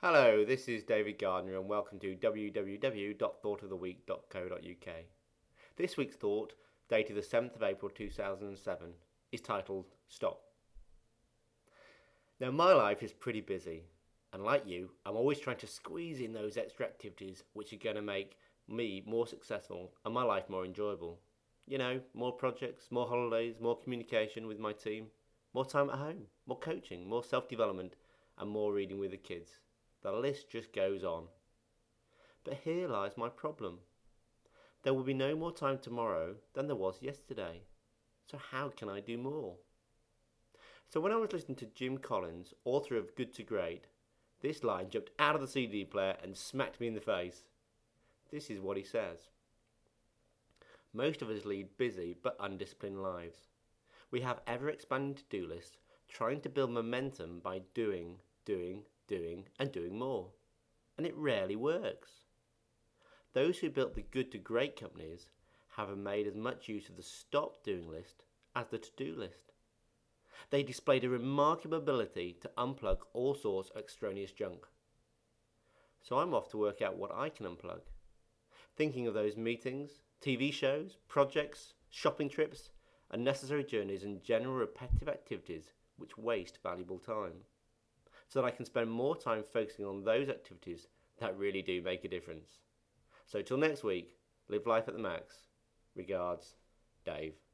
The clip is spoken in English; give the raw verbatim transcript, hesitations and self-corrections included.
Hello, this is David Gardner and welcome to w w w dot thought of the week dot co dot u k. This week's thought, dated the seventh of April two thousand seven, is titled Stop. Now, my life is pretty busy, and like you, I'm always trying to squeeze in those extra activities which are going to make me more successful and my life more enjoyable. You know, more projects, more holidays, more communication with my team, more time at home, more coaching, more self-development, and more reading with the kids. The list just goes on. But here lies my problem. There will be no more time tomorrow than there was yesterday. So how can I do more? So when I was listening to Jim Collins, author of Good to Great, this line jumped out of the C D player and smacked me in the face. This is what he says. Most of us lead busy but undisciplined lives. We have ever-expanding to-do lists, trying to build momentum by doing, doing, doing and doing more. And it rarely works. Those who built the good to great companies have made as much use of the stop doing list as the to-do list. They displayed a remarkable ability to unplug all sorts of extraneous junk. So I'm off to work out what I can unplug. Thinking of those meetings, T V shows, projects, shopping trips, unnecessary journeys and general repetitive activities which waste valuable time, so that I can spend more time focusing on those activities that really do make a difference. So till next week, live life at the max. Regards, Dave.